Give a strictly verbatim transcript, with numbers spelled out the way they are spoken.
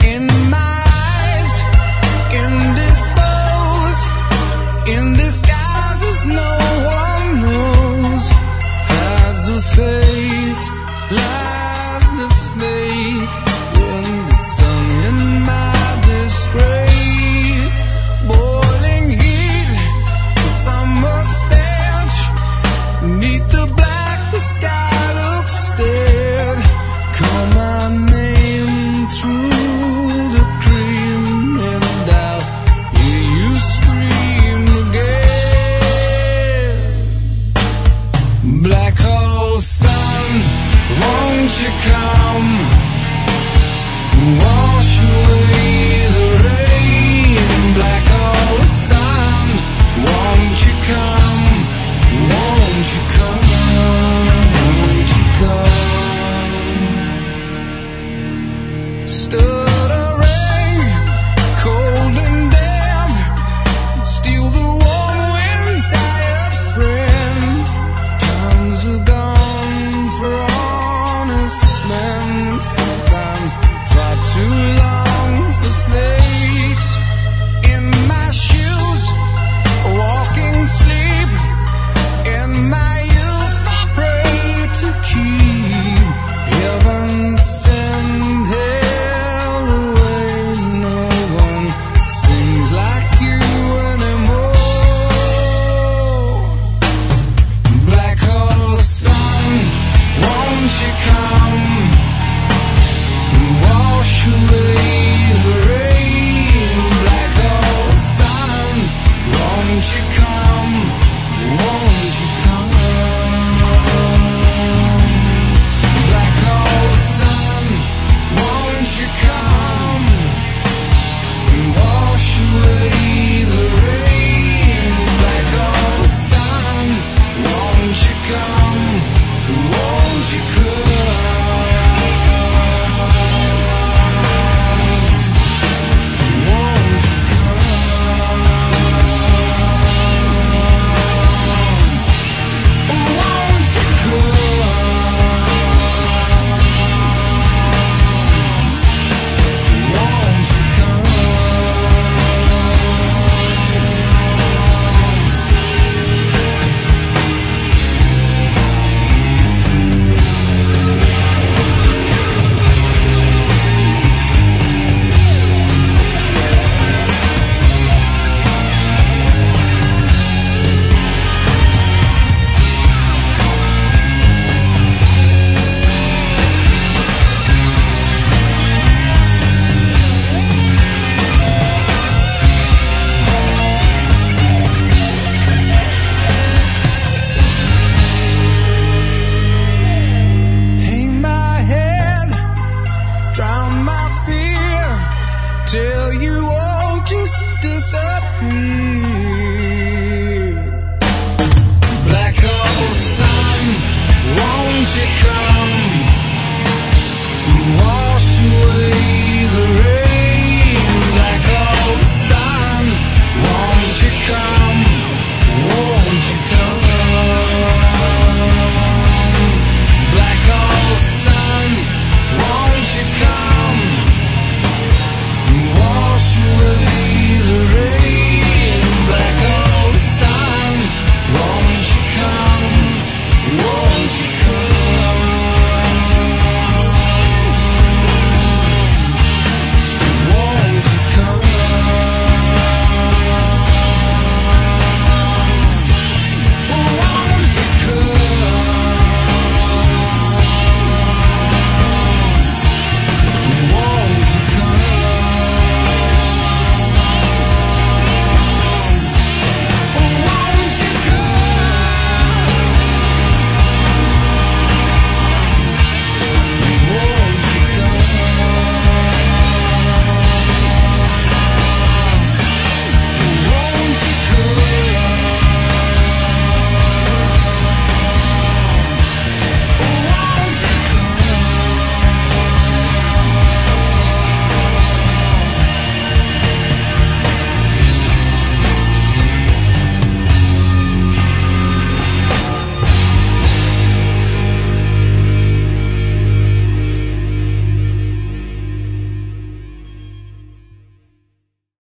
in my eyes, indisposed, in disguises no one knows. As the face lies the snake in the sun, in my disgrace. Boiling heat, summer stench, neath the black the sky looks dead. Call my name through the cream and I'll hear you scream again. Black hole sun, won't you come, wash away the rain. Black hole sun, won't you come, won't you come, won't you come. Stuttering, cold and damp, steal the warm wind, tired friend. Times are gone for honest men, sometimes far too long for snakes. In my shoes, walking sleep, in my youth I pray to keep heaven send hell away. No one sings like you anymore. Black hole sun, won't you come, wash away the rain. Black hole sun, won't you come, won't you come. Black hole sun, won't you come, wash away the rain. Black hole sun, won't you come, won't you come. Won't you come? Won't you come? Won't you come? Hang my head, drown my fear, till you all just disappear.